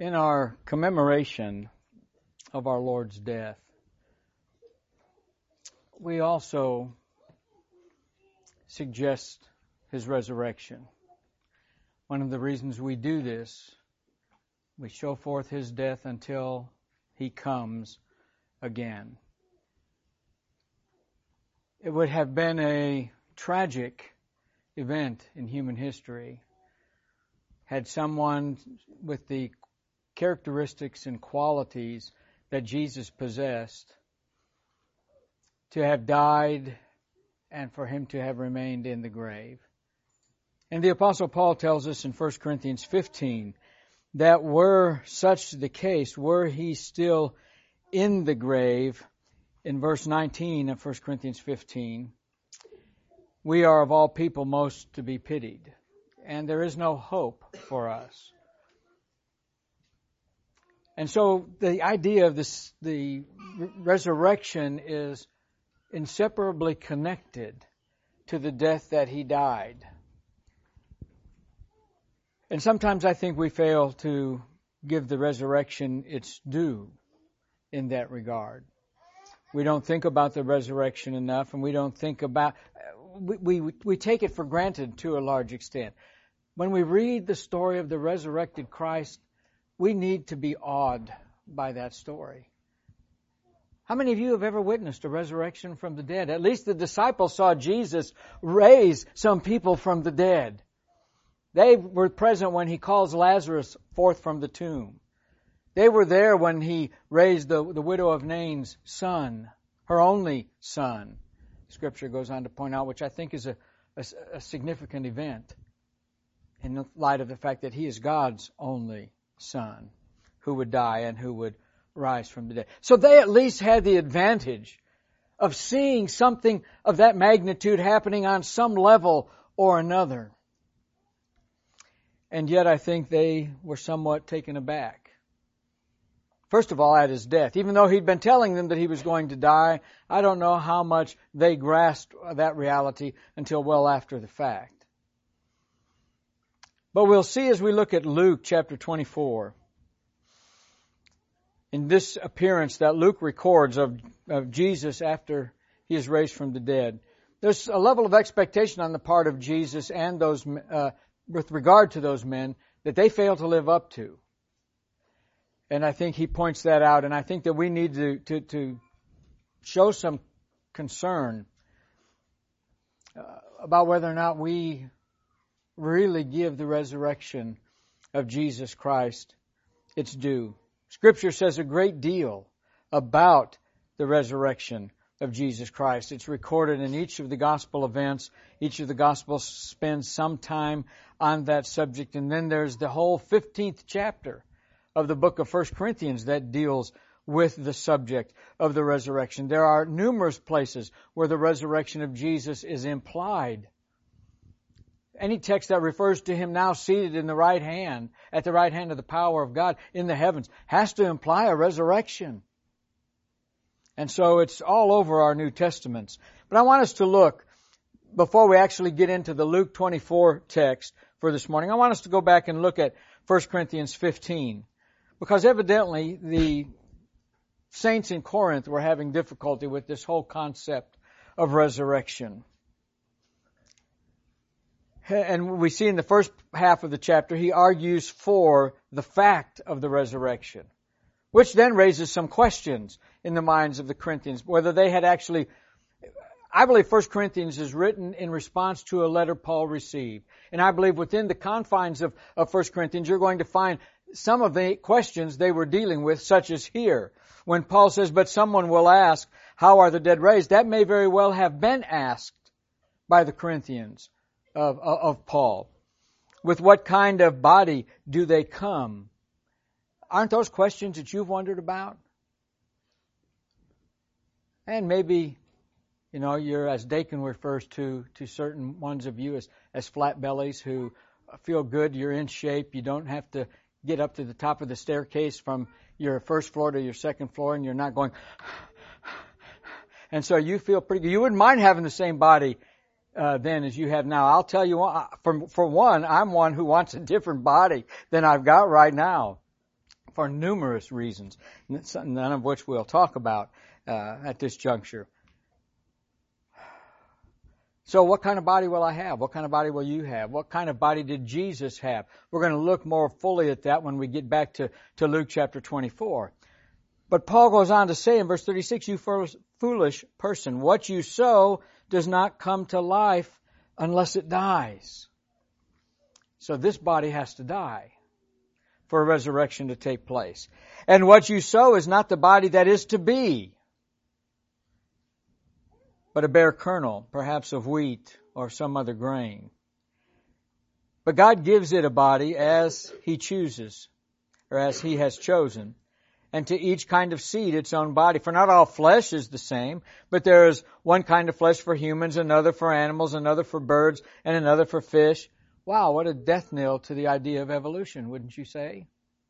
In our commemoration of our Lord's death, we also suggest His resurrection. One of the reasons we do this, we show forth His death until He comes again. It would have been a tragic event in human history had someone with the characteristics and qualities that Jesus possessed to have died and for Him to have remained in the grave. And the Apostle Paul tells us in 1 Corinthians 15 that were such the case, were He still in the grave, in verse 19 of 1 Corinthians 15, we are of all people most to be pitied, and there is no hope for us. And so the idea of the resurrection is inseparably connected to the death that He died. And sometimes I think we fail to give the resurrection its due in that regard. We don't think about the resurrection enough, and we don't think about, we take it for granted to a large extent. When we read the story of the resurrected Christ, we need to be awed by that story. How many of you have ever witnessed a resurrection from the dead? At least the disciples saw Jesus raise some people from the dead. They were present when He calls Lazarus forth from the tomb. They were there when He raised the widow of Nain's son, her only son. Scripture goes on to point out, which I think is a significant event in the light of the fact that He is God's only Son who would die and who would rise from the dead. So they at least had the advantage of seeing something of that magnitude happening on some level or another. And yet I think they were somewhat taken aback. First of all, at His death. Even though He'd been telling them that He was going to die, I don't know how much they grasped that reality until well after the fact. But we'll see as we look at Luke chapter 24, in this appearance that Luke records of Jesus after He is raised from the dead, there's a level of expectation on the part of Jesus and those with regard to those men that they fail to live up to. And I think He points that out, and I think that we need to show some concern about whether or not we really give the resurrection of Jesus Christ its due. Scripture says a great deal about the resurrection of Jesus Christ. It's recorded in each of the gospel events. Each of the gospels spends some time on that subject. And then there's the whole 15th chapter of the book of 1 Corinthians that deals with the subject of the resurrection. There are numerous places where the resurrection of Jesus is implied. Any text that refers to Him now seated in the right hand, at the right hand of the power of God in the heavens, has to imply a resurrection. And so it's all over our New Testaments. But I want us to look, before we actually get into the Luke 24 text for this morning, I want us to go back and look at 1 Corinthians 15. Because evidently the saints in Corinth were having difficulty with this whole concept of resurrection. And we see in the first half of the chapter, he argues for the fact of the resurrection, which then raises some questions in the minds of the Corinthians, whether they had actually, I believe 1 Corinthians is written in response to a letter Paul received. And I believe within the confines of 1 Corinthians, you're going to find some of the questions they were dealing with, such as here. When Paul says, but someone will ask, how are the dead raised? That may very well have been asked by the Corinthians of Paul. With what kind of body do they come? Aren't those questions that you've wondered about? And maybe, you're, as Dakin refers to certain ones of you as flat bellies who feel good, you're in shape, you don't have to get up to the top of the staircase from your first floor to your second floor, and you're not going, and so you feel pretty good. You wouldn't mind having the same body then as you have now. I'll tell you, for one, I'm one who wants a different body than I've got right now. for numerous reasons, none of which we'll talk about at this juncture. So what kind of body will I have? What kind of body will you have? What kind of body did Jesus have? We're going to look more fully at that when we get back to Luke chapter 24. But Paul goes on to say in verse 36, you foolish person, what you sow does not come to life unless it dies. So this body has to die for a resurrection to take place. And what you sow is not the body that is to be, but a bare kernel, perhaps of wheat or some other grain. But God gives it a body as He chooses, or as He has chosen, and to each kind of seed its own body. For not all flesh is the same, but there is one kind of flesh for humans, another for animals, another for birds, and another for fish. Wow, what a death knell to the idea of evolution, wouldn't you say?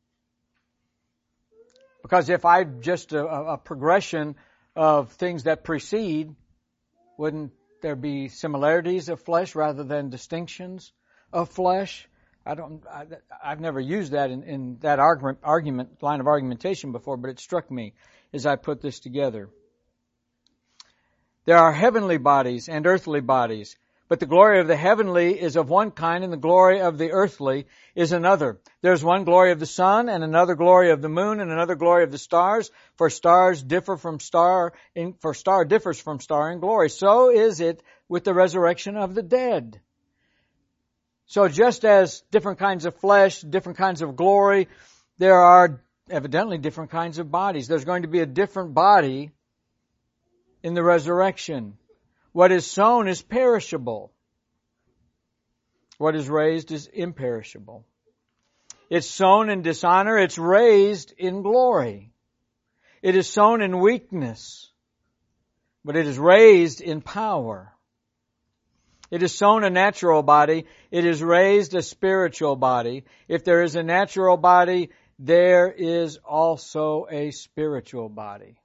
Because if I'm just a progression of things that precede, wouldn't there be similarities of flesh rather than distinctions of flesh? I've never used that in that line of argumentation before, but it struck me as I put this together. There are heavenly bodies and earthly bodies, but the glory of the heavenly is of one kind and the glory of the earthly is another. There's one glory of the sun and another glory of the moon and another glory of the stars, for stars differ from star differs from star in glory. So is it with the resurrection of the dead. So just as different kinds of flesh, different kinds of glory, there are evidently different kinds of bodies. There's going to be a different body in the resurrection. What is sown is perishable. What is raised is imperishable. It's sown in dishonor. It's raised in glory. It is sown in weakness, but it is raised in power. It is sown a natural body. It is raised a spiritual body. If there is a natural body, there is also a spiritual body.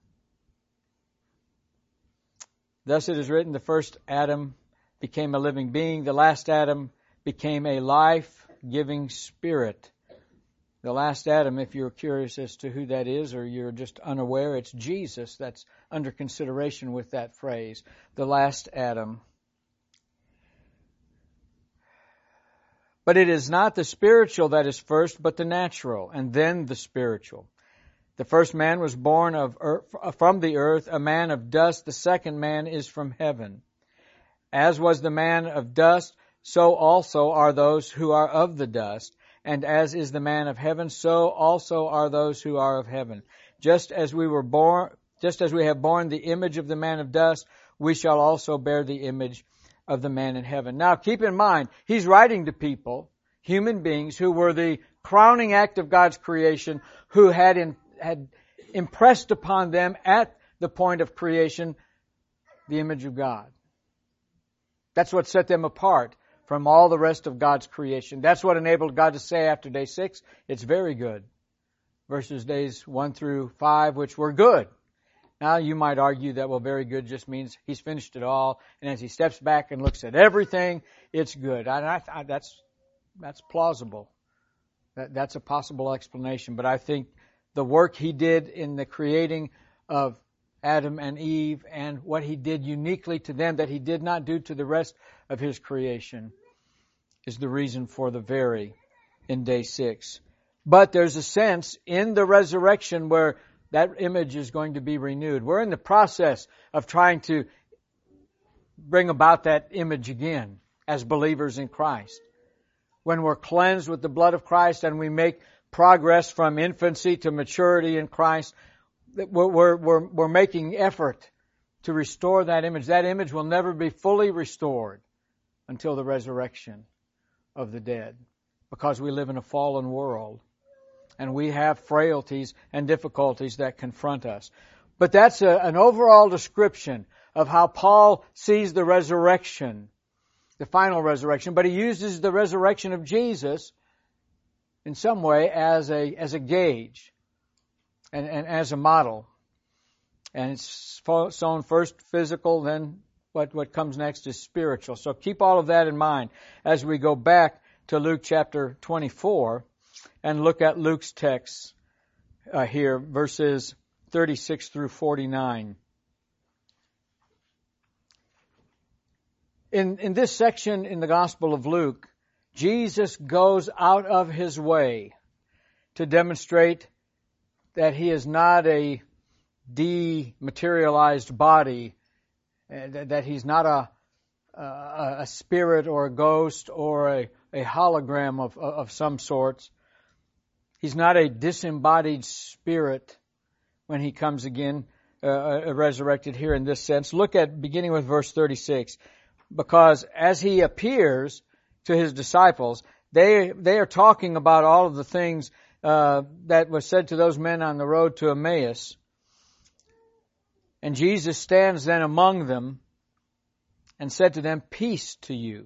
Thus it is written, the first Adam became a living being. The last Adam became a life-giving spirit. The last Adam, if you're curious as to who that is or you're just unaware, it's Jesus that's under consideration with that phrase. The last Adam. But it is not the spiritual that is first, but the natural, and then the spiritual. The first man was born from the earth, a man of dust. The second man is from heaven. As was the man of dust, so also are those who are of the dust. And as is the man of heaven, so also are those who are of heaven. Just as we have borne the image of the man of dust, we shall also bear the image of the man in heaven. Now keep in mind, he's writing to people, human beings, who were the crowning act of God's creation, who had impressed upon them at the point of creation the image of God. That's what set them apart from all the rest of God's creation. That's what enabled God to say after day 6, it's very good, versus days 1 through 5, which were good. Now you might argue that, well, very good just means He's finished it all, and as He steps back and looks at everything, it's good. That's plausible. That's a possible explanation, but I think the work He did in the creating of Adam and Eve and what He did uniquely to them that He did not do to the rest of His creation is the reason for the very in day 6. But there's a sense in the resurrection where that image is going to be renewed. We're in the process of trying to bring about that image again as believers in Christ. When we're cleansed with the blood of Christ and we make progress from infancy to maturity in Christ, we're making effort to restore that image. That image will never be fully restored until the resurrection of the dead, because we live in a fallen world and we have frailties and difficulties that confront us. But that's an overall description of how Paul sees the resurrection, the final resurrection, but he uses the resurrection of Jesus in some way as a gauge and as a model. And it's sown first physical, then what comes next is spiritual. So keep all of that in mind as we go back to Luke chapter 24 and look at Luke's text here, verses 36 through 49. In this section in the Gospel of Luke, Jesus goes out of his way to demonstrate that he is not a dematerialized body, that he's not a spirit or a ghost or a hologram of some sorts. He's not a disembodied spirit when he comes again, resurrected here in this sense. Look at beginning with verse 36. Because as he appears to his disciples, they are talking about all of the things that was said to those men on the road to Emmaus. And Jesus stands then among them and said to them, "Peace to you."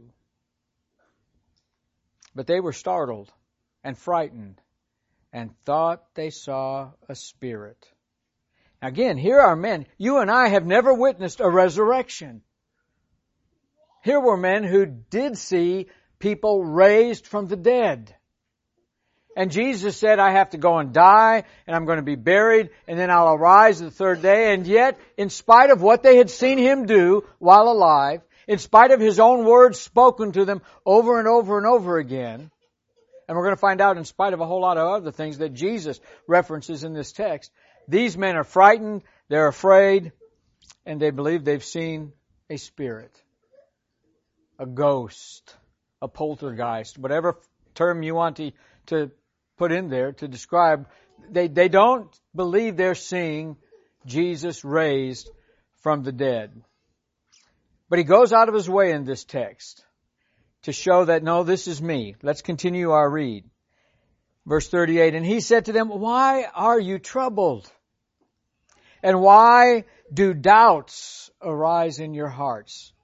But they were startled and frightened and thought they saw a spirit. Now again, here are men. You and I have never witnessed a resurrection. Here were men who did see people raised from the dead. And Jesus said, I have to go and die, and I'm going to be buried, and then I'll arise the third day. And yet, in spite of what they had seen him do while alive, in spite of his own words spoken to them over and over and over again, and we're going to find out in spite of a whole lot of other things that Jesus references in this text, these men are frightened, they're afraid, and they believe they've seen a spirit, a ghost, a poltergeist, whatever term you want to put in there to describe. They don't believe they're seeing Jesus raised from the dead. But he goes out of his way in this text to show that, no, this is me. Let's continue our read. Verse 38, and he said to them, why are you troubled? And why do doubts arise in your hearts?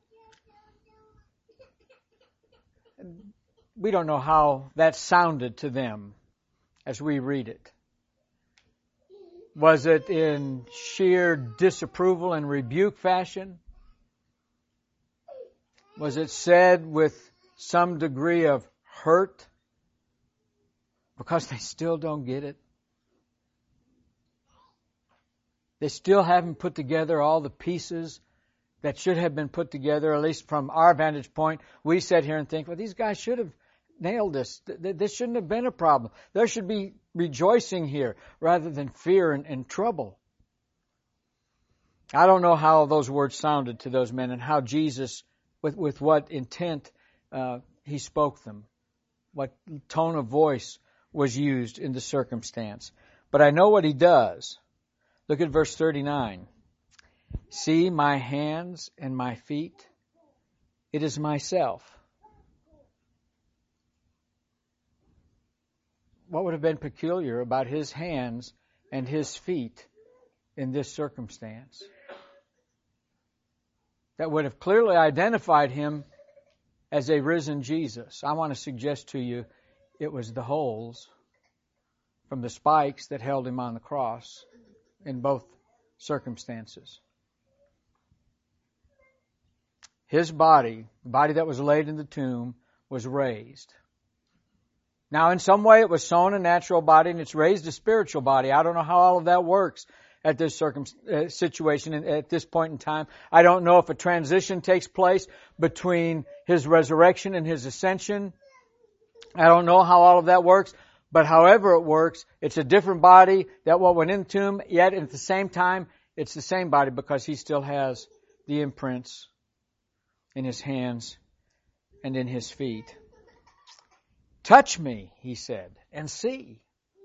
We don't know how that sounded to them as we read it. Was it in sheer disapproval and rebuke fashion? Was it said with some degree of hurt because they still don't get it? They still haven't put together all the pieces that should have been put together, at least from our vantage point. We sit here and think, well, these guys should have nailed this. This shouldn't have been a problem. There should be rejoicing here rather than fear and trouble. I don't know how those words sounded to those men and how Jesus, with what intent he spoke them, what tone of voice was used in the circumstance. But I know what he does. Look at verse 39. See my hands and my feet. It is myself. What would have been peculiar about his hands and his feet in this circumstance? That would have clearly identified him as a risen Jesus. I want to suggest to you it was the holes from the spikes that held him on the cross in both circumstances. His body, the body that was laid in the tomb, was raised. Now, in some way, it was sown a natural body and it's raised a spiritual body. I don't know how all of that works at this situation at this point in time. I don't know if a transition takes place between his resurrection and his ascension. I don't know how all of that works. But however it works, it's a different body that what went in the tomb, yet at the same time, it's the same body because he still has the imprints in his hands and in his feet. Touch me, he said, and see.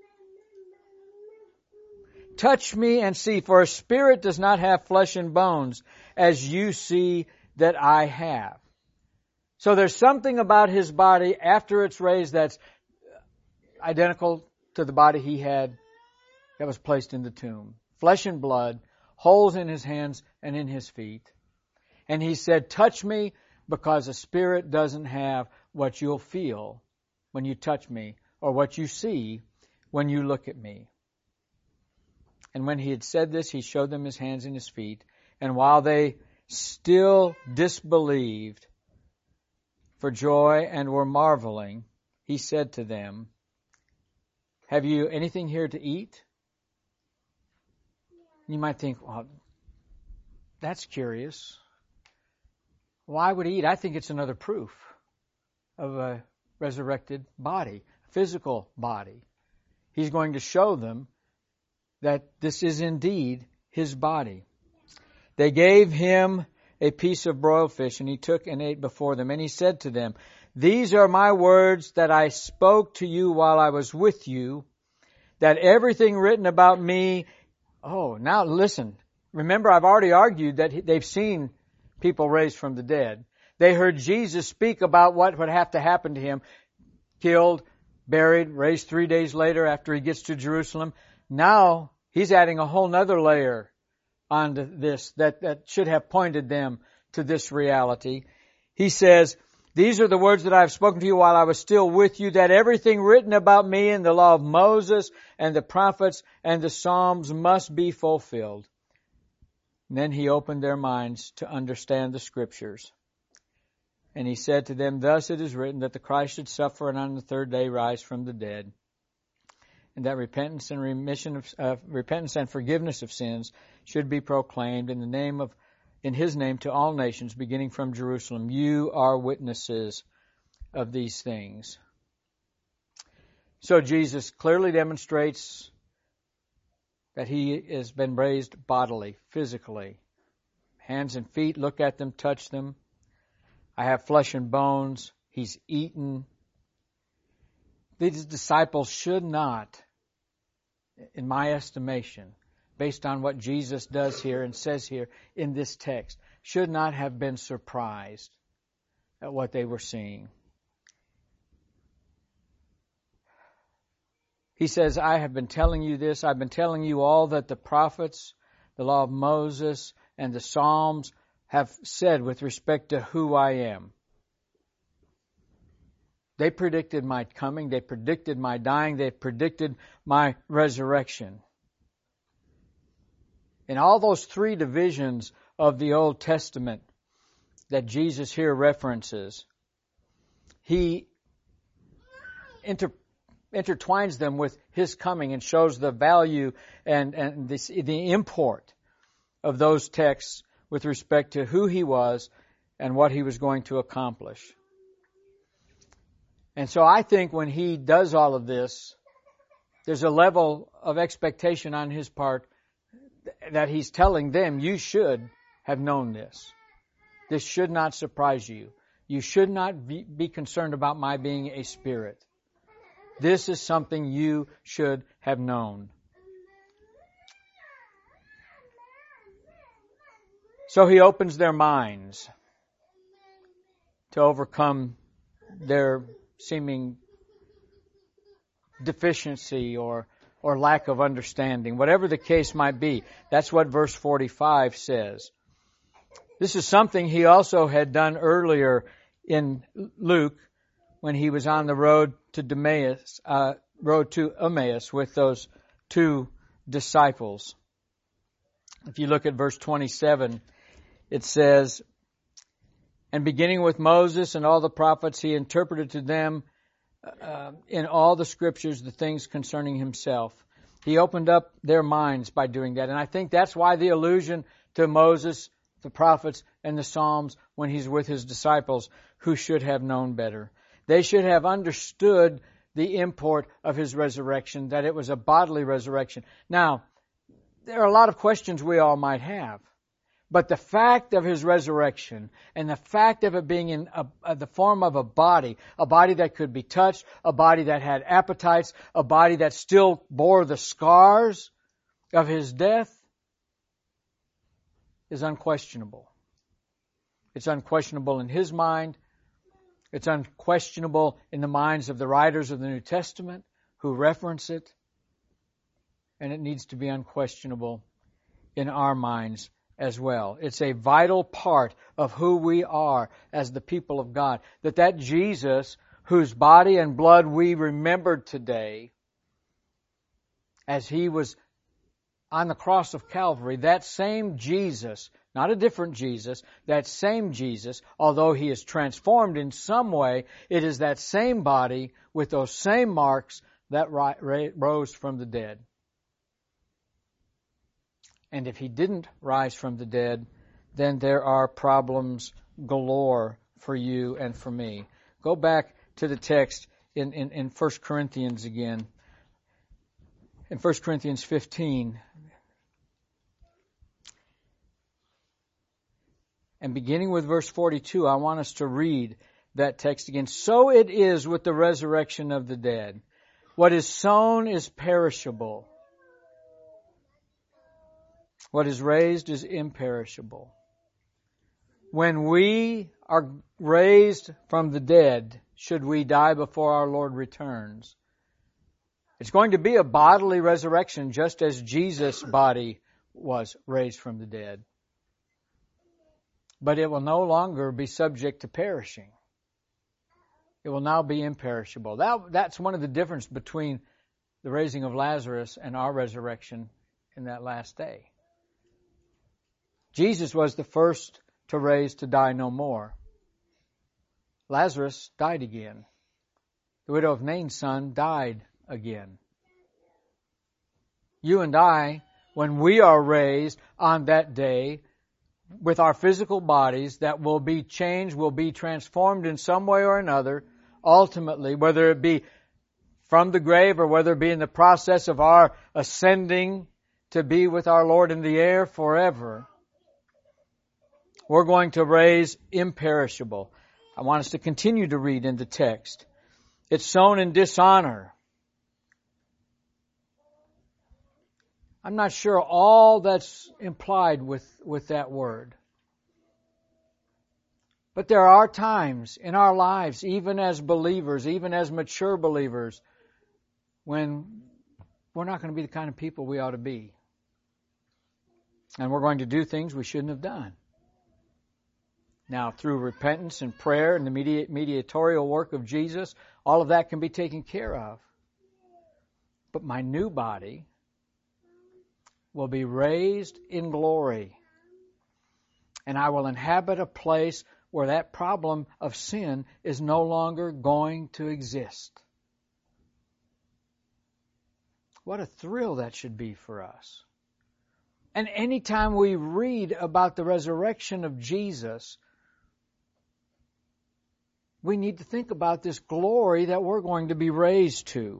Touch me and see, for a spirit does not have flesh and bones, as you see that I have. So there's something about his body after it's raised that's identical to the body he had that was placed in the tomb. Flesh and blood, holes in his hands and in his feet. And he said, touch me, because a spirit doesn't have what you'll feel when you touch me, or what you see when you look at me. And when he had said this, he showed them his hands and his feet. And while they still disbelieved for joy and were marveling, he said to them, have you anything here to eat? You might think, well, that's curious. Why would he eat? I think it's another proof of a resurrected body, physical body. He's going to show them that this is indeed his body. They gave him a piece of broiled fish, and he took and ate before them. And he said to them, "These are my words that I spoke to you while I was with you, that everything written about me..." Oh, now listen. Remember, I've already argued that they've seen people raised from the dead. They heard Jesus speak about what would have to happen to him. Killed, buried, raised 3 days later after he gets to Jerusalem. Now, he's adding a whole nother layer onto this that should have pointed them to this reality. He says, "These are the words that I have spoken to you while I was still with you, that everything written about me in the law of Moses and the prophets and the Psalms must be fulfilled." And then he opened their minds to understand the Scriptures. And he said to them, "Thus it is written that the Christ should suffer and on the third day rise from the dead, and that repentance and repentance and forgiveness of sins should be proclaimed in his name to all nations, beginning from Jerusalem. You are witnesses of these things." So Jesus clearly demonstrates that he has been raised bodily, physically. Hands and feet, look at them, touch them. I have flesh and bones. He's eaten. These disciples should not, in my estimation, based on what Jesus does here and says here in this text, should not have been surprised at what they were seeing. He says, "I have been telling you this. I've been telling you all that the prophets, the law of Moses, and the Psalms have said with respect to who I am." They predicted my coming. They predicted my dying. They predicted my resurrection. In all those three divisions of the Old Testament that Jesus here references, he intertwines them with his coming and shows the value and the import of those texts with respect to who he was and what he was going to accomplish. And so I think when he does all of this, there's a level of expectation on his part that he's telling them, you should have known this. This should not surprise you. You should not be concerned about my being a spirit. This is something you should have known. So he opens their minds to overcome their seeming deficiency or lack of understanding. Whatever the case might be, that's what verse 45 says. This is something he also had done earlier in Luke when he was on the road to Emmaus with those two disciples. If you look at verse 27, it says, "And beginning with Moses and all the prophets, he interpreted to them in all the Scriptures the things concerning himself." He opened up their minds by doing that. And I think that's why the allusion to Moses, the prophets, and the Psalms when he's with his disciples, who should have known better. They should have understood the import of his resurrection, that it was a bodily resurrection. Now, there are a lot of questions we all might have. But the fact of his resurrection and the fact of it being in the form of a body that could be touched, a body that had appetites, a body that still bore the scars of his death, is unquestionable. It's unquestionable in his mind. It's unquestionable in the minds of the writers of the New Testament who reference it. And it needs to be unquestionable in our minds as well. It's a vital part of who we are as the people of God. That Jesus, whose body and blood we remembered today, as he was on the cross of Calvary, that same Jesus, not a different Jesus, that same Jesus, although he is transformed in some way, it is that same body with those same marks that rose from the dead. And if He didn't rise from the dead, then there are problems galore for you and for me. Go back to the text in 1 Corinthians again. In 1 Corinthians 15. And beginning with verse 42, I want us to read that text again. So it is with the resurrection of the dead. What is sown is perishable. What is raised is imperishable. When we are raised from the dead, should we die before our Lord returns, it's going to be a bodily resurrection, just as Jesus' body was raised from the dead. But it will no longer be subject to perishing. It will now be imperishable. That's one of the differences between the raising of Lazarus and our resurrection in that last day. Jesus was the first to raise to die no more. Lazarus died again. The widow of Nain's son died again. You and I, when we are raised on that day, with our physical bodies that will be changed, will be transformed in some way or another, ultimately, whether it be from the grave or whether it be in the process of our ascending to be with our Lord in the air forever, we're going to raise imperishable. I want us to continue to read in the text. It's sown in dishonor. I'm not sure all that's implied with that word. But there are times in our lives, even as believers, even as mature believers, when we're not going to be the kind of people we ought to be. And we're going to do things we shouldn't have done. Now, through repentance and prayer and the mediatorial work of Jesus, all of that can be taken care of. But my new body will be raised in glory. And I will inhabit a place where that problem of sin is no longer going to exist. What a thrill that should be for us. And anytime we read about the resurrection of Jesus, we need to think about this glory that we're going to be raised to.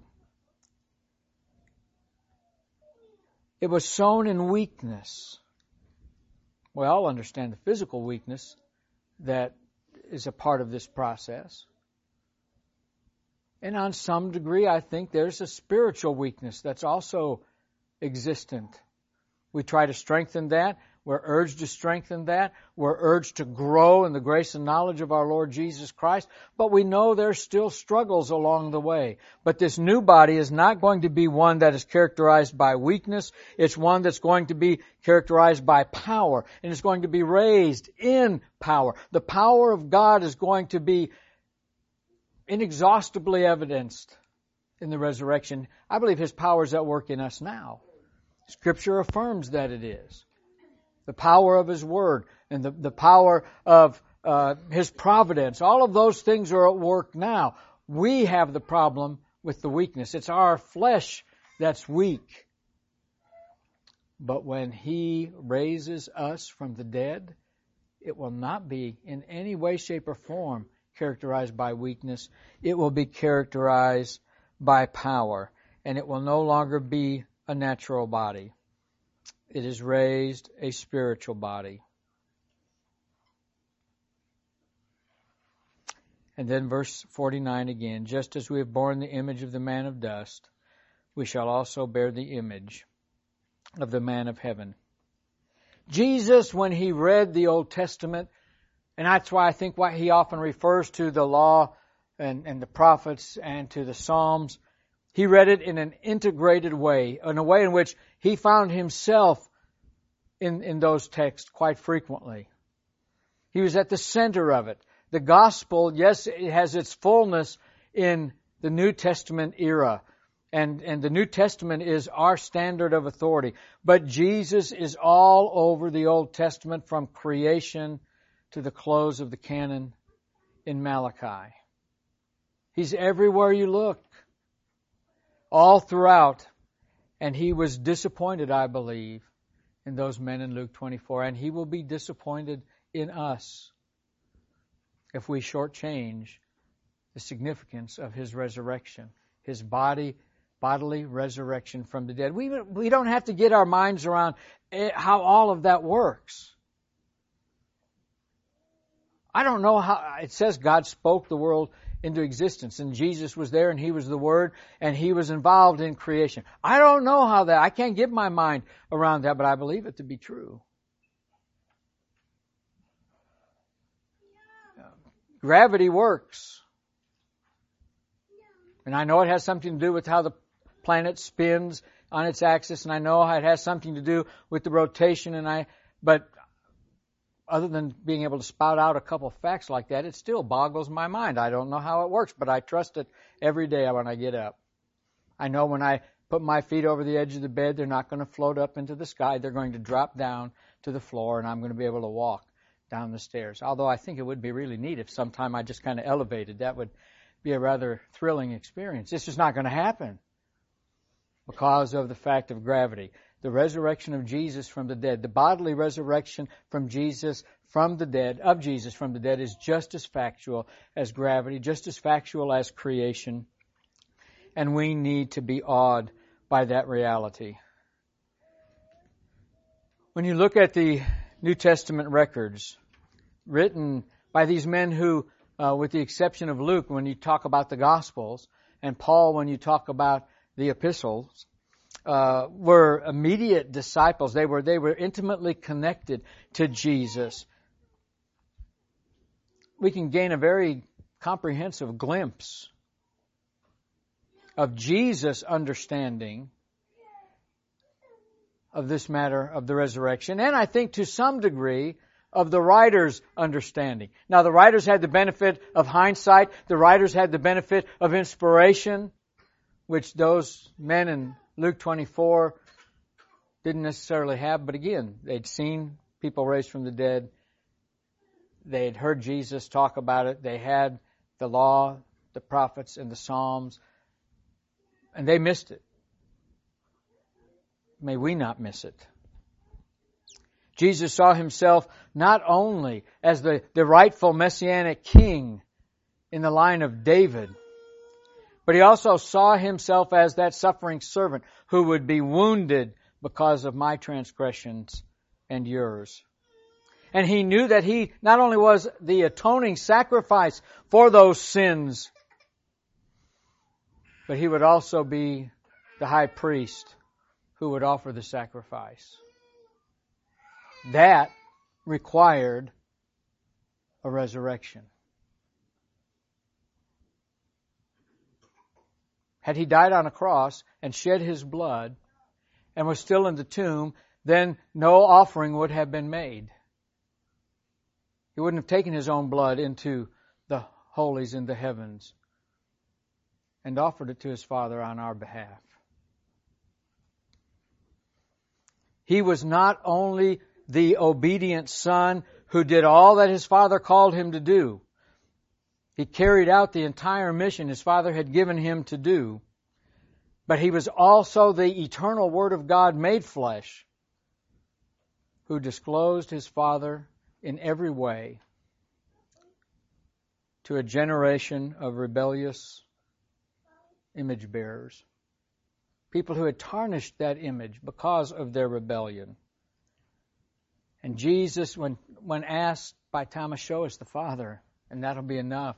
It was sown in weakness. We all understand the physical weakness that is a part of this process. And on some degree, I think there's a spiritual weakness that's also existent. We try to strengthen that. We're urged to strengthen that. We're urged to grow in the grace and knowledge of our Lord Jesus Christ. But we know there's still struggles along the way. But this new body is not going to be one that is characterized by weakness. It's one that's going to be characterized by power. And it's going to be raised in power. The power of God is going to be inexhaustibly evidenced in the resurrection. I believe His power is at work in us now. Scripture affirms that it is. The power of His Word and the power of His providence. All of those things are at work now. We have the problem with the weakness. It's our flesh that's weak. But when He raises us from the dead, it will not be in any way, shape, or form characterized by weakness. It will be characterized by power. And it will no longer be a natural body. It is raised a spiritual body. And then verse 49 again, just as we have borne the image of the man of dust, we shall also bear the image of the man of heaven. Jesus, when He read the Old Testament, and that's why I think why He often refers to the law and the prophets and to the Psalms, He read it in an integrated way, in a way in which He found Himself in those texts quite frequently. He was at the center of it. The gospel, yes, it has its fullness in the New Testament era. And the New Testament is our standard of authority. But Jesus is all over the Old Testament from creation to the close of the canon in Malachi. He's everywhere you look. All throughout. And He was disappointed, I believe, in those men in Luke 24, and He will be disappointed in us if we shortchange the significance of His resurrection, His bodily resurrection from the dead. We don't have to get our minds around how all of that works. I don't know how. It says God spoke the world into existence, and Jesus was there, and He was the Word, and He was involved in creation. I don't know how that. I can't get my mind around that, but I believe it to be true. Gravity works. And I know it has something to do with how the planet spins on its axis, and I know it has something to do with the rotation, but other than being able to spout out a couple of facts like that, it still boggles my mind. I don't know how it works, but I trust it every day when I get up. I know when I put my feet over the edge of the bed, they're not going to float up into the sky. They're going to drop down to the floor, and I'm going to be able to walk down the stairs. Although I think it would be really neat if sometime I just kind of elevated. That would be a rather thrilling experience. It's just not going to happen because of the fact of gravity. The resurrection of Jesus from the dead, the bodily resurrection from Jesus from the dead, of Jesus from the dead, is just as factual as gravity, just as factual as creation. And we need to be awed by that reality. When you look at the New Testament records written by these men who, with the exception of Luke, when you talk about the Gospels, and Paul, when you talk about the epistles, were immediate disciples. They were intimately connected to Jesus. We can gain a very comprehensive glimpse of Jesus' understanding of this matter of the resurrection, and I think to some degree of the writer's understanding. Now, the writers had the benefit of hindsight. The writers had the benefit of inspiration, which those men in Luke 24 didn't necessarily have. But again, they'd seen people raised from the dead. They had heard Jesus talk about it. They had the law, the prophets, and the Psalms. And they missed it. May we not miss it. Jesus saw Himself not only as the rightful Messianic King in the line of David, but He also saw Himself as that suffering servant who would be wounded because of my transgressions and yours. And He knew that He not only was the atoning sacrifice for those sins, but He would also be the high priest who would offer the sacrifice. That required a resurrection. Had He died on a cross and shed His blood and was still in the tomb, then no offering would have been made. He wouldn't have taken His own blood into the holies in the heavens and offered it to His Father on our behalf. He was not only the obedient Son who did all that His Father called Him to do. He carried out the entire mission His Father had given Him to do. But He was also the eternal Word of God made flesh, who disclosed His Father in every way to a generation of rebellious image bearers. People who had tarnished that image because of their rebellion. And Jesus, when asked by Thomas, "Show us the Father, and that'll be enough."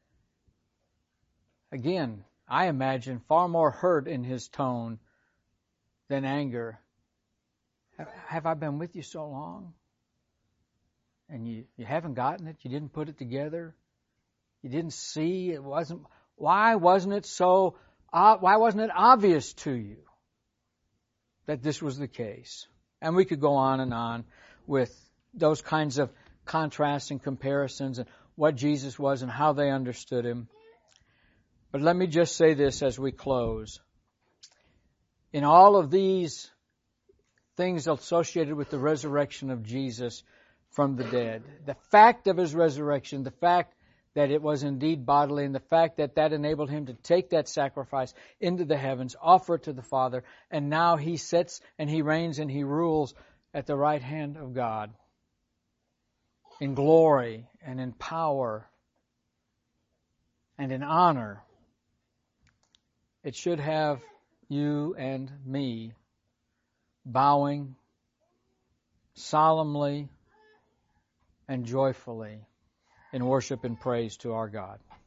Again, I imagine far more hurt in His tone than anger. Have I been with you so long? And you haven't gotten it? You didn't put it together? You didn't see? Why wasn't it obvious to you that this was the case? And we could go on and on with those kinds of contrasts and comparisons and what Jesus was and how they understood Him. But let me just say this as we close. In all of these things associated with the resurrection of Jesus from the dead, the fact of His resurrection, the fact that it was indeed bodily, and the fact that that enabled Him to take that sacrifice into the heavens, offer it to the Father, and now He sits and He reigns and He rules at the right hand of God in glory and in power and in honor, it should have you and me bowing solemnly and joyfully in worship and praise to our God.